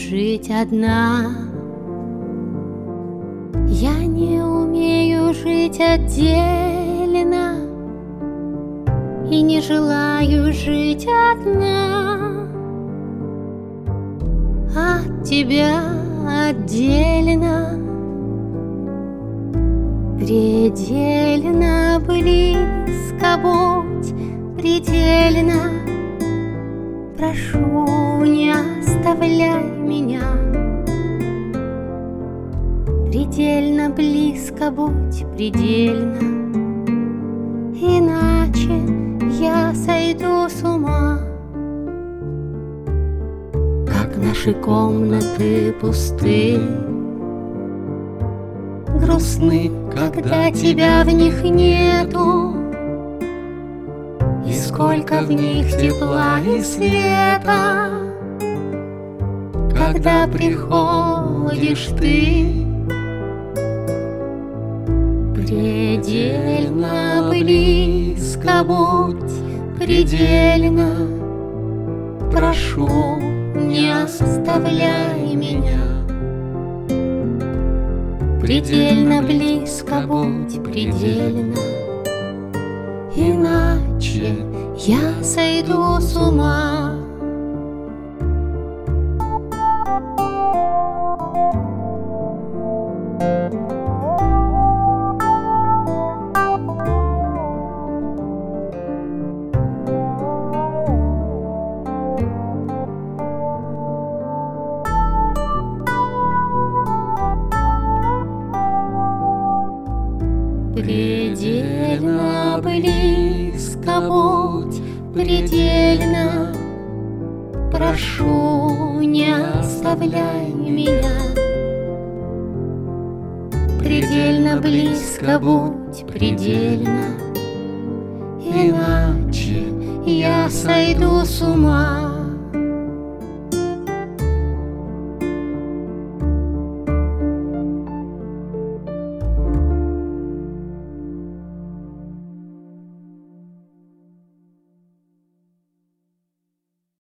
жить одна. Я не умею жить отдельно и не желаю жить одна. От тебя отдельно, предельно близко будь, предельно. Прошу, не оставляй меня. Предельно близко будь, предельно, иначе я сойду с ума. Как наши комнаты пусты, грустны, когда тебя в них нету. И сколько в них тепла и света, когда приходишь ты. Предельно близко будь, предельно. Прошу, не оставляй меня. Предельно близко будь, предельно, иначе я сойду с ума. Предельно близко будь, предельно. Прошу, не оставляй меня. Предельно близко будь, предельно, иначе я сойду с ума.